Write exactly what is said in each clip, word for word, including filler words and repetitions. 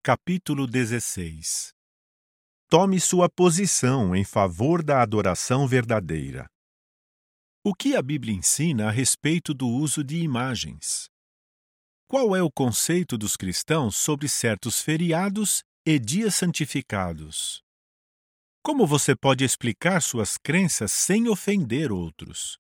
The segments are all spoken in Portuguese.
Capítulo dezesseis. Tome sua posição em favor da adoração verdadeira. O que a Bíblia ensina a respeito do uso de imagens? Qual é o conceito dos cristãos sobre certos feriados e dias santificados? Como você pode explicar suas crenças sem ofender outros?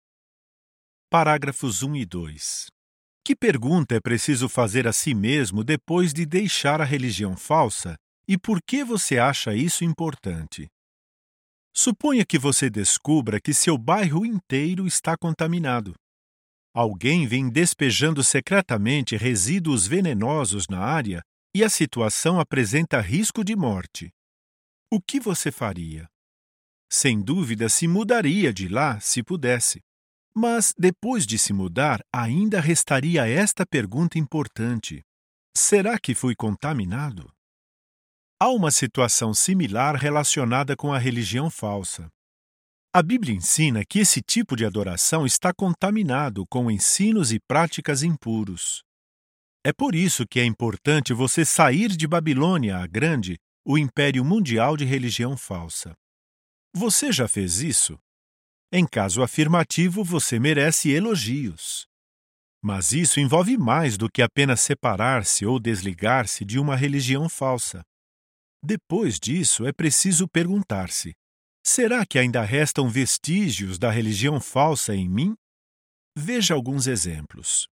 Parágrafos um e dois. Que pergunta é preciso fazer a si mesmo depois de deixar a religião falsa e por que você acha isso importante? Suponha que você descubra que seu bairro inteiro está contaminado. Alguém vem despejando secretamente resíduos venenosos na área e a situação apresenta risco de morte. O que você faria? Sem dúvida, se mudaria de lá se pudesse. Mas, depois de se mudar, ainda restaria esta pergunta importante: será que fui contaminado? Há uma situação similar relacionada com a religião falsa. A Bíblia ensina que esse tipo de adoração está contaminado com ensinos e práticas impuros. É por isso que é importante você sair de Babilônia a Grande, o império mundial de religião falsa. Você já fez isso? Em caso afirmativo, você merece elogios. Mas isso envolve mais do que apenas separar-se ou desligar-se de uma religião falsa. Depois disso, é preciso perguntar-se: será que ainda restam vestígios da religião falsa em mim? Veja alguns exemplos.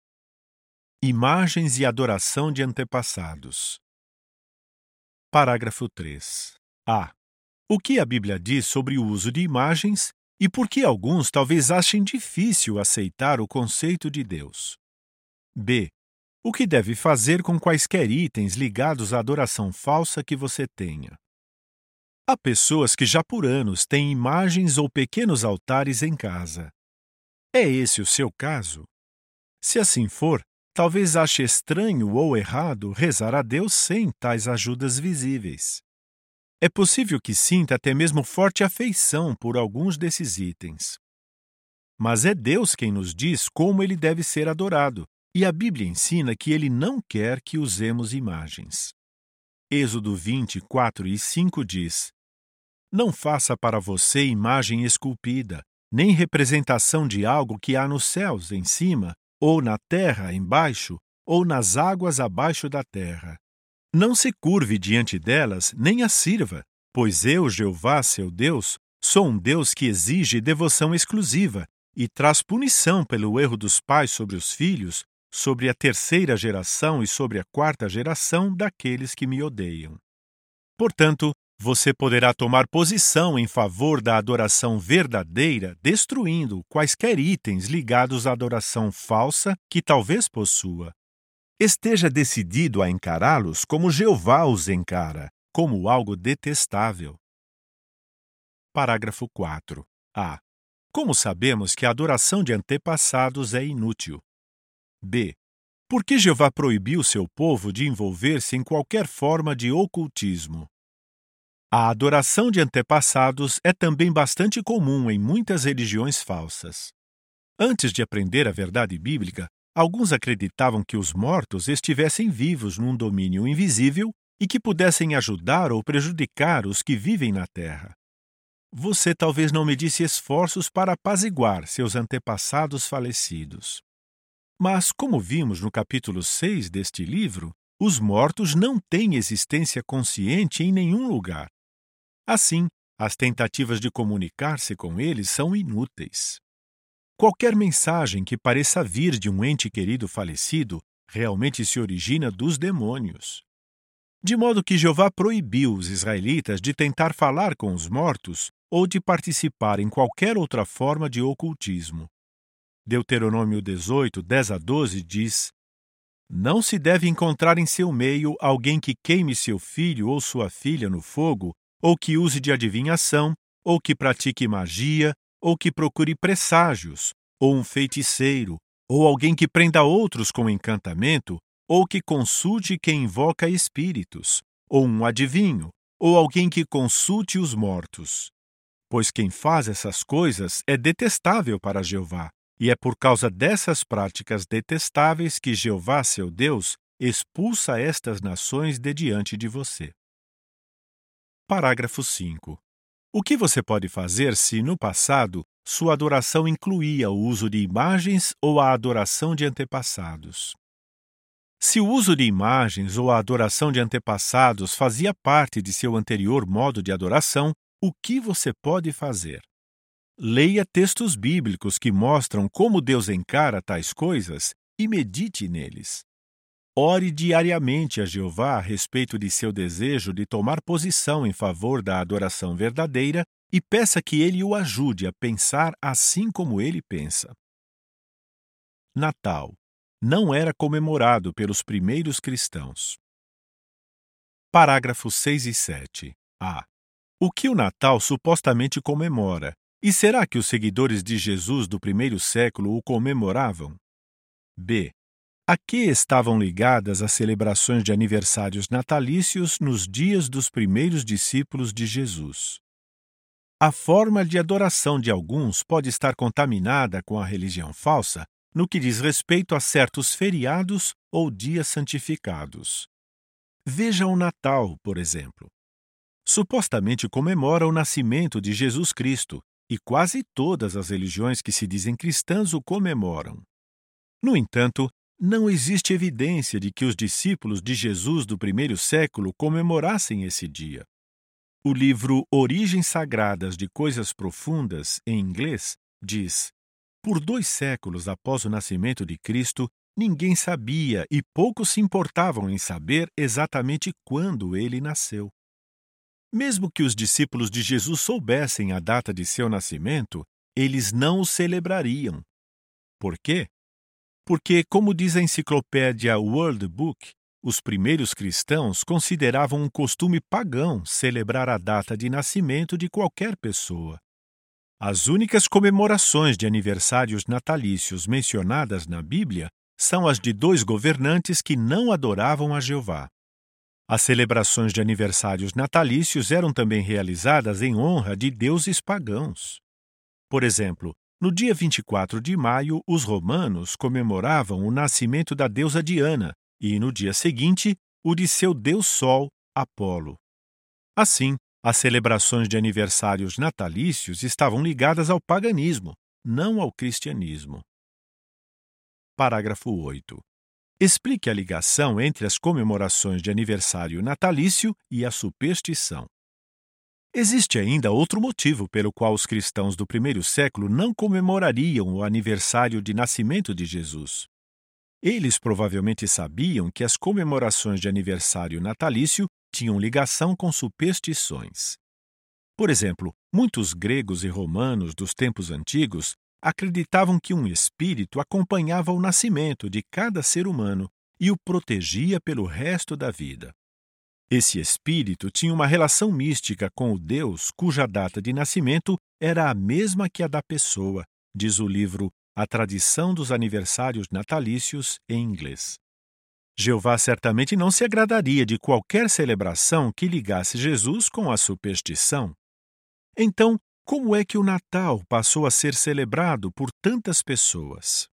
Imagens e adoração de antepassados. Parágrafo três. A. O que a Bíblia diz sobre o uso de imagens e por que alguns talvez achem difícil aceitar o conceito de Deus? B. O que deve fazer com quaisquer itens ligados à adoração falsa que você tenha? Há pessoas que já por anos têm imagens ou pequenos altares em casa. É esse o seu caso? Se assim for, talvez ache estranho ou errado rezar a Deus sem tais ajudas visíveis. É possível que sinta até mesmo forte afeição por alguns desses itens. Mas é Deus quem nos diz como ele deve ser adorado, e a Bíblia ensina que ele não quer que usemos imagens. Êxodo vinte, quatro e cinco diz: Não faça para você imagem esculpida, nem representação de algo que há nos céus em cima, ou na terra embaixo, ou nas águas abaixo da terra. Não se curve diante delas, nem as sirva, pois eu, Jeová, seu Deus, sou um Deus que exige devoção exclusiva e traz punição pelo erro dos pais sobre os filhos, sobre a terceira geração e sobre a quarta geração daqueles que me odeiam. Portanto, você poderá tomar posição em favor da adoração verdadeira, destruindo quaisquer itens ligados à adoração falsa que talvez possua. Esteja decidido a encará-los como Jeová os encara, como algo detestável. Parágrafo quatro. A. Como sabemos que a adoração de antepassados é inútil? B. Por que Jeová proibiu seu povo de envolver-se em qualquer forma de ocultismo? A adoração de antepassados é também bastante comum em muitas religiões falsas. Antes de aprender a verdade bíblica, alguns acreditavam que os mortos estivessem vivos num domínio invisível e que pudessem ajudar ou prejudicar os que vivem na terra. Você talvez não medisse esforços para apaziguar seus antepassados falecidos. Mas, como vimos no capítulo seis deste livro, os mortos não têm existência consciente em nenhum lugar. Assim, as tentativas de comunicar-se com eles são inúteis. Qualquer mensagem que pareça vir de um ente querido falecido realmente se origina dos demônios. De modo que Jeová proibiu os israelitas de tentar falar com os mortos ou de participar em qualquer outra forma de ocultismo. Deuteronômio dezoito, dez a doze diz: Não se deve encontrar em seu meio alguém que queime seu filho ou sua filha no fogo, ou que use de adivinhação, ou que pratique magia, ou que procure presságios, ou um feiticeiro, ou alguém que prenda outros com encantamento, ou que consulte quem invoca espíritos, ou um adivinho, ou alguém que consulte os mortos. Pois quem faz essas coisas é detestável para Jeová, e é por causa dessas práticas detestáveis que Jeová, seu Deus, expulsa estas nações de diante de você. Parágrafo cinco. O que você pode fazer se, no passado, sua adoração incluía o uso de imagens ou a adoração de antepassados? Se o uso de imagens ou a adoração de antepassados fazia parte de seu anterior modo de adoração, o que você pode fazer? Leia textos bíblicos que mostram como Deus encara tais coisas e medite neles. Ore diariamente a Jeová a respeito de seu desejo de tomar posição em favor da adoração verdadeira e peça que ele o ajude a pensar assim como ele pensa. Natal não era comemorado pelos primeiros cristãos. Parágrafos seis e sete. A. O que o Natal supostamente comemora? E será que os seguidores de Jesus do primeiro século o comemoravam? B. A que estavam ligadas as celebrações de aniversários natalícios nos dias dos primeiros discípulos de Jesus? A forma de adoração de alguns pode estar contaminada com a religião falsa no que diz respeito a certos feriados ou dias santificados. Veja o Natal, por exemplo. Supostamente comemora o nascimento de Jesus Cristo, e quase todas as religiões que se dizem cristãs o comemoram. No entanto, não existe evidência de que os discípulos de Jesus do primeiro século comemorassem esse dia. O livro Origens Sagradas de Coisas Profundas, em inglês, diz: por dois séculos após o nascimento de Cristo, ninguém sabia e poucos se importavam em saber exatamente quando ele nasceu. Mesmo que os discípulos de Jesus soubessem a data de seu nascimento, eles não o celebrariam. Por quê? Porque, como diz a enciclopédia World Book, os primeiros cristãos consideravam um costume pagão celebrar a data de nascimento de qualquer pessoa. As únicas comemorações de aniversários natalícios mencionadas na Bíblia são as de dois governantes que não adoravam a Jeová. As celebrações de aniversários natalícios eram também realizadas em honra de deuses pagãos. Por exemplo, no dia vinte e quatro de maio, os romanos comemoravam o nascimento da deusa Diana e, no dia seguinte, o de seu deus Sol, Apolo. Assim, as celebrações de aniversários natalícios estavam ligadas ao paganismo, não ao cristianismo. Parágrafo oito. Explique a ligação entre as comemorações de aniversário natalício e a superstição. Existe ainda outro motivo pelo qual os cristãos do primeiro século não comemorariam o aniversário de nascimento de Jesus. Eles provavelmente sabiam que as comemorações de aniversário natalício tinham ligação com superstições. Por exemplo, muitos gregos e romanos dos tempos antigos acreditavam que um espírito acompanhava o nascimento de cada ser humano e o protegia pelo resto da vida. Esse espírito tinha uma relação mística com o Deus cuja data de nascimento era a mesma que a da pessoa, diz o livro A Tradição dos Aniversários Natalícios, em inglês. Jeová certamente não se agradaria de qualquer celebração que ligasse Jesus com a superstição. Então, como é que o Natal passou a ser celebrado por tantas pessoas?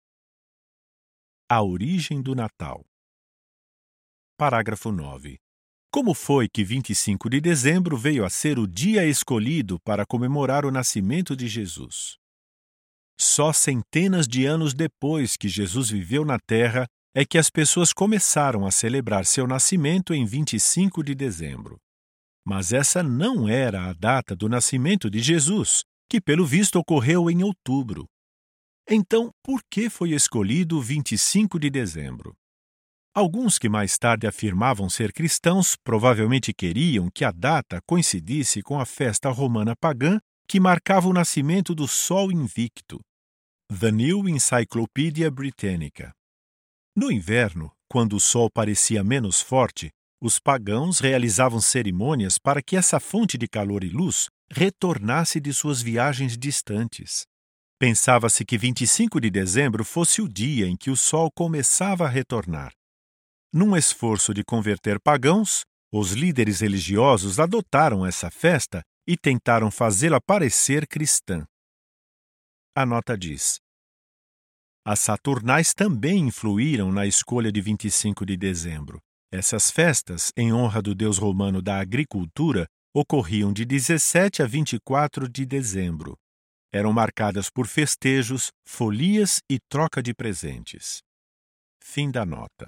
A origem do Natal. Parágrafo nove. Como foi que vinte e cinco de dezembro veio a ser o dia escolhido para comemorar o nascimento de Jesus? Só centenas de anos depois que Jesus viveu na Terra é que as pessoas começaram a celebrar seu nascimento em vinte e cinco de dezembro. Mas essa não era a data do nascimento de Jesus, que pelo visto ocorreu em outubro. Então, por que foi escolhido vinte e cinco de dezembro? Alguns que mais tarde afirmavam ser cristãos provavelmente queriam que a data coincidisse com a festa romana pagã que marcava o nascimento do Sol Invicto. The New Encyclopedia Britannica. No inverno, quando o sol parecia menos forte, os pagãos realizavam cerimônias para que essa fonte de calor e luz retornasse de suas viagens distantes. Pensava-se que vinte e cinco de dezembro fosse o dia em que o sol começava a retornar. Num esforço de converter pagãos, os líderes religiosos adotaram essa festa e tentaram fazê-la parecer cristã. A nota diz: As saturnais também influíram na escolha de vinte e cinco de dezembro. Essas festas, em honra do deus romano da agricultura, ocorriam de dezessete a vinte e quatro de dezembro. Eram marcadas por festejos, folias e troca de presentes. Fim da nota.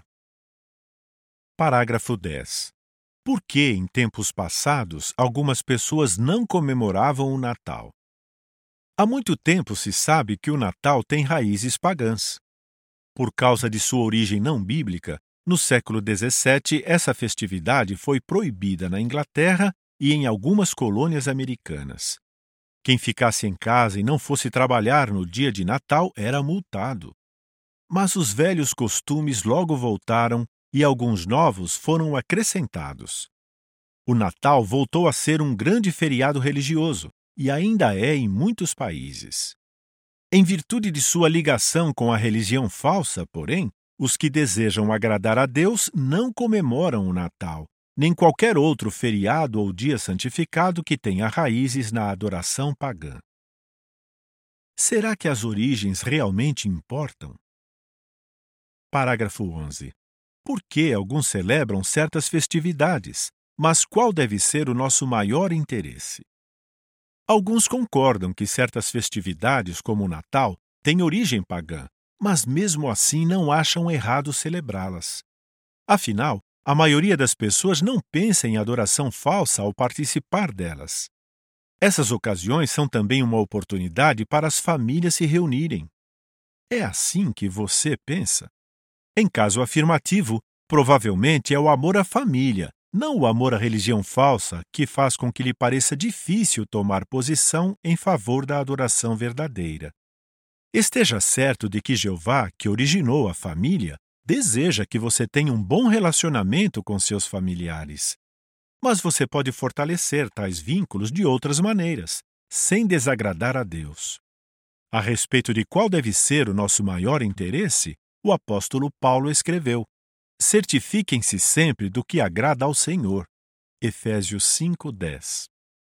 Parágrafo dez. Por que, em tempos passados, algumas pessoas não comemoravam o Natal? Há muito tempo se sabe que o Natal tem raízes pagãs. Por causa de sua origem não bíblica, no século dezessete, essa festividade foi proibida na Inglaterra e em algumas colônias americanas. Quem ficasse em casa e não fosse trabalhar no dia de Natal era multado. Mas os velhos costumes logo voltaram e alguns novos foram acrescentados. O Natal voltou a ser um grande feriado religioso e ainda é em muitos países. Em virtude de sua ligação com a religião falsa, porém, os que desejam agradar a Deus não comemoram o Natal, nem qualquer outro feriado ou dia santificado que tenha raízes na adoração pagã. Será que as origens realmente importam? Parágrafo onze. Por que alguns celebram certas festividades, mas qual deve ser o nosso maior interesse? Alguns concordam que certas festividades, como o Natal, têm origem pagã, mas mesmo assim não acham errado celebrá-las. Afinal, a maioria das pessoas não pensa em adoração falsa ao participar delas. Essas ocasiões são também uma oportunidade para as famílias se reunirem. É assim que você pensa? Em caso afirmativo, provavelmente é o amor à família, não o amor à religião falsa, que faz com que lhe pareça difícil tomar posição em favor da adoração verdadeira. Esteja certo de que Jeová, que originou a família, deseja que você tenha um bom relacionamento com seus familiares. Mas você pode fortalecer tais vínculos de outras maneiras, sem desagradar a Deus. A respeito de qual deve ser o nosso maior interesse, o apóstolo Paulo escreveu: certifiquem-se sempre do que agrada ao Senhor. Efésios cinco, dez.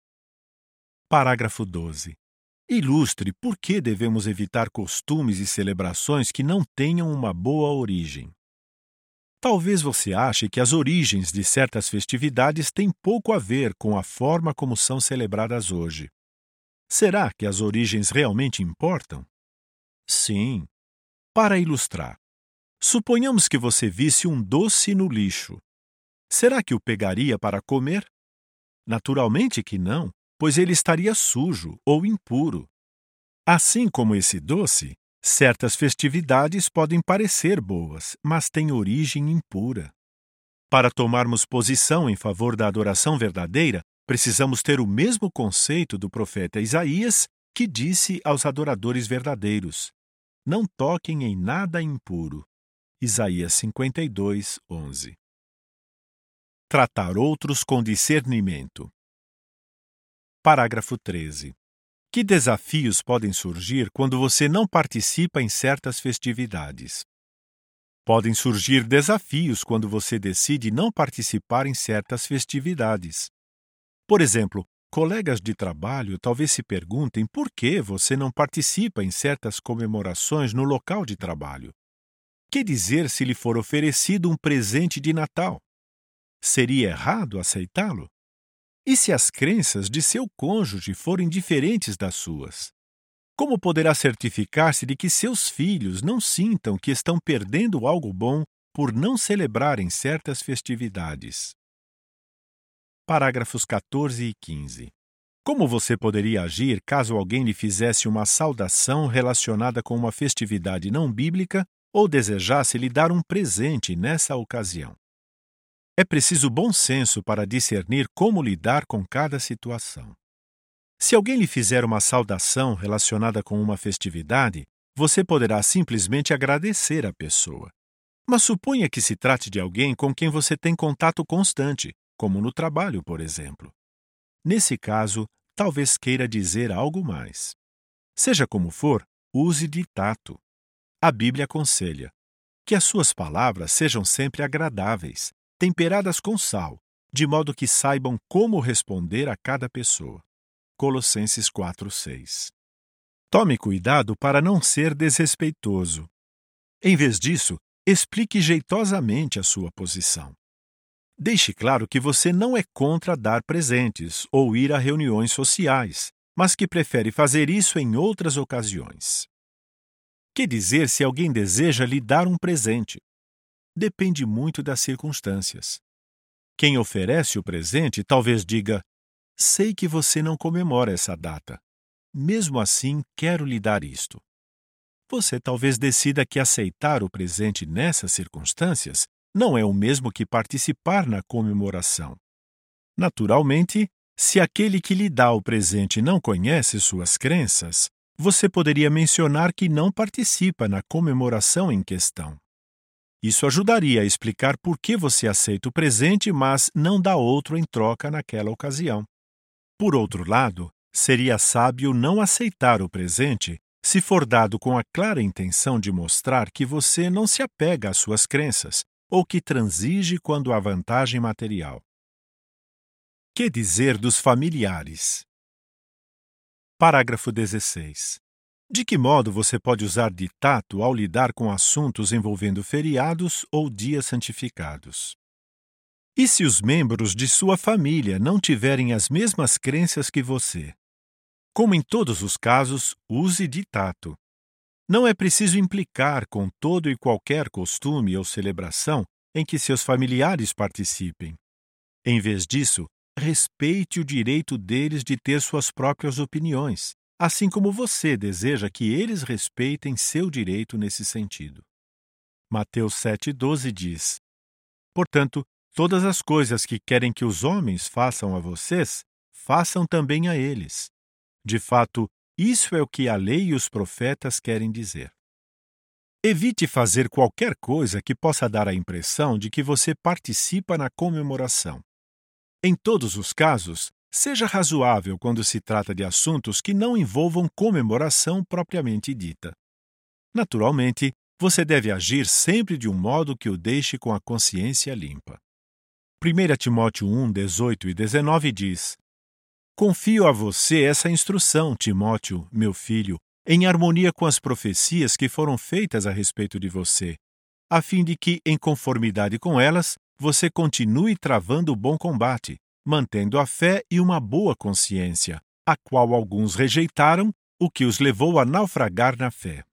Parágrafo doze. Ilustre por que devemos evitar costumes e celebrações que não tenham uma boa origem. Talvez você ache que as origens de certas festividades têm pouco a ver com a forma como são celebradas hoje. Será que as origens realmente importam? Sim. Para ilustrar, suponhamos que você visse um doce no lixo. Será que o pegaria para comer? Naturalmente que não, pois ele estaria sujo ou impuro. Assim como esse doce, certas festividades podem parecer boas, mas têm origem impura. Para tomarmos posição em favor da adoração verdadeira, precisamos ter o mesmo conceito do profeta Isaías, que disse aos adoradores verdadeiros: não toquem em nada impuro. Isaías cinquenta e dois, onze. Tratar outros com discernimento. Parágrafo treze. Que desafios podem surgir quando você não participa em certas festividades? Podem surgir desafios quando você decide não participar em certas festividades. Por exemplo, colegas de trabalho talvez se perguntem por que você não participa em certas comemorações no local de trabalho. Que dizer se lhe for oferecido um presente de Natal? Seria errado aceitá-lo? E se as crenças de seu cônjuge forem diferentes das suas? Como poderá certificar-se de que seus filhos não sintam que estão perdendo algo bom por não celebrarem certas festividades? Parágrafos quatorze e quinze. Como você poderia agir caso alguém lhe fizesse uma saudação relacionada com uma festividade não bíblica ou desejasse lhe dar um presente nessa ocasião? É preciso bom senso para discernir como lidar com cada situação. Se alguém lhe fizer uma saudação relacionada com uma festividade, você poderá simplesmente agradecer à pessoa. Mas suponha que se trate de alguém com quem você tem contato constante, como no trabalho, por exemplo. Nesse caso, talvez queira dizer algo mais. Seja como for, use de tato. A Bíblia aconselha que as suas palavras sejam sempre agradáveis, temperadas com sal, de modo que saibam como responder a cada pessoa. Colossenses quatro, seis. Tome cuidado para não ser desrespeitoso. Em vez disso, explique jeitosamente a sua posição. Deixe claro que você não é contra dar presentes ou ir a reuniões sociais, mas que prefere fazer isso em outras ocasiões. Que dizer se alguém deseja lhe dar um presente? Depende muito das circunstâncias. Quem oferece o presente talvez diga: sei que você não comemora essa data. Mesmo assim, quero lhe dar isto. Você talvez decida que aceitar o presente nessas circunstâncias não é o mesmo que participar na comemoração. Naturalmente, se aquele que lhe dá o presente não conhece suas crenças, você poderia mencionar que não participa na comemoração em questão. Isso ajudaria a explicar por que você aceita o presente, mas não dá outro em troca naquela ocasião. Por outro lado, seria sábio não aceitar o presente se for dado com a clara intenção de mostrar que você não se apega às suas crenças ou que transige quando há vantagem material. Que dizer dos familiares? Parágrafo dezesseis. De que modo você pode usar de tato ao lidar com assuntos envolvendo feriados ou dias santificados? E se os membros de sua família não tiverem as mesmas crenças que você? Como em todos os casos, use de tato. Não é preciso implicar com todo e qualquer costume ou celebração em que seus familiares participem. Em vez disso, respeite o direito deles de ter suas próprias opiniões, assim como você deseja que eles respeitem seu direito nesse sentido. Mateus sete, doze diz: portanto, todas as coisas que querem que os homens façam a vocês, façam também a eles. De fato, isso é o que a lei e os profetas querem dizer. Evite fazer qualquer coisa que possa dar a impressão de que você participa na comemoração. Em todos os casos, seja razoável quando se trata de assuntos que não envolvam comemoração propriamente dita. Naturalmente, você deve agir sempre de um modo que o deixe com a consciência limpa. primeira Timóteo um, dezoito e dezenove diz: confio a você essa instrução, Timóteo, meu filho, em harmonia com as profecias que foram feitas a respeito de você, a fim de que, em conformidade com elas, você continue travando o bom combate, mantendo a fé e uma boa consciência, a qual alguns rejeitaram, o que os levou a naufragar na fé.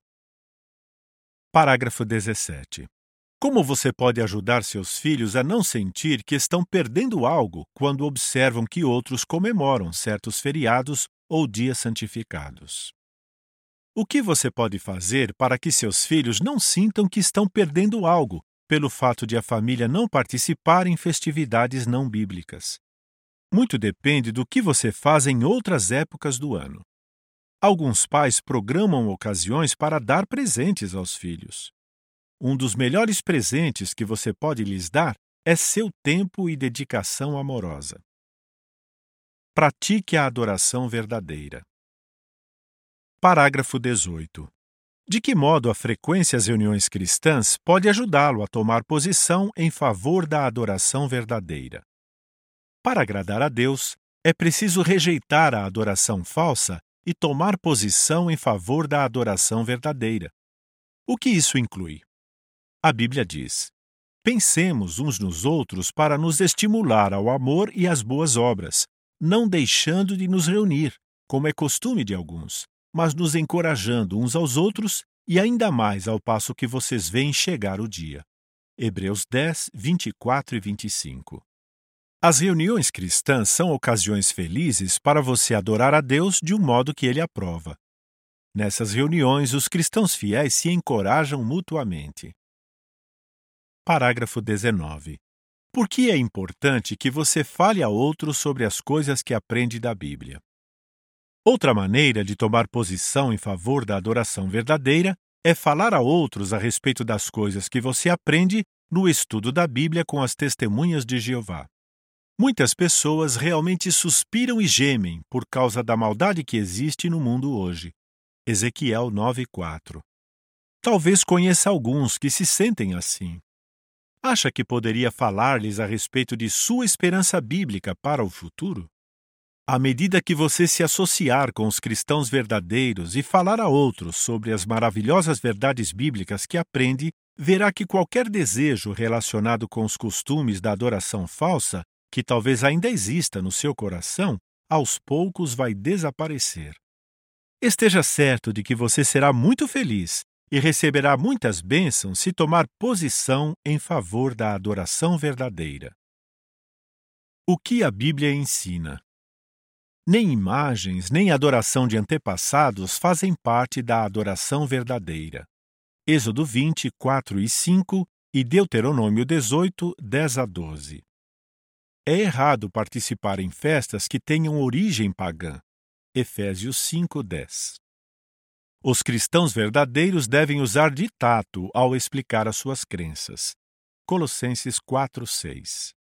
Parágrafo dezessete. Como você pode ajudar seus filhos a não sentir que estão perdendo algo quando observam que outros comemoram certos feriados ou dias santificados? O que você pode fazer para que seus filhos não sintam que estão perdendo algo pelo fato de a família não participar em festividades não bíblicas? Muito depende do que você faz em outras épocas do ano. Alguns pais programam ocasiões para dar presentes aos filhos. Um dos melhores presentes que você pode lhes dar é seu tempo e dedicação amorosa. Pratique a adoração verdadeira. Parágrafo dezoito. De que modo a frequência às reuniões cristãs pode ajudá-lo a tomar posição em favor da adoração verdadeira? Para agradar a Deus, é preciso rejeitar a adoração falsa e tomar posição em favor da adoração verdadeira. O que isso inclui? A Bíblia diz: pensemos uns nos outros para nos estimular ao amor e às boas obras, não deixando de nos reunir, como é costume de alguns, mas nos encorajando uns aos outros e ainda mais ao passo que vocês veem chegar o dia. Hebreus dez, vinte e quatro e vinte e cinco. As reuniões cristãs são ocasiões felizes para você adorar a Deus de um modo que Ele aprova. Nessas reuniões, os cristãos fiéis se encorajam mutuamente. Parágrafo dezenove. Por que é importante que você fale a outros sobre as coisas que aprende da Bíblia? Outra maneira de tomar posição em favor da adoração verdadeira é falar a outros a respeito das coisas que você aprende no estudo da Bíblia com as testemunhas de Jeová. Muitas pessoas realmente suspiram e gemem por causa da maldade que existe no mundo hoje. Ezequiel nove, quatro. Talvez conheça alguns que se sentem assim. Acha que poderia falar-lhes a respeito de sua esperança bíblica para o futuro? À medida que você se associar com os cristãos verdadeiros e falar a outros sobre as maravilhosas verdades bíblicas que aprende, verá que qualquer desejo relacionado com os costumes da adoração falsa, que talvez ainda exista no seu coração, aos poucos vai desaparecer. Esteja certo de que você será muito feliz e receberá muitas bênçãos se tomar posição em favor da adoração verdadeira. O que a Bíblia ensina? Nem imagens, nem adoração de antepassados fazem parte da adoração verdadeira. Êxodo vinte, quatro e cinco e Deuteronômio dezoito, dez a doze. É errado participar em festas que tenham origem pagã. Efésios cinco, dez. Os cristãos verdadeiros devem usar de tato ao explicar as suas crenças. Colossenses quatro, seis.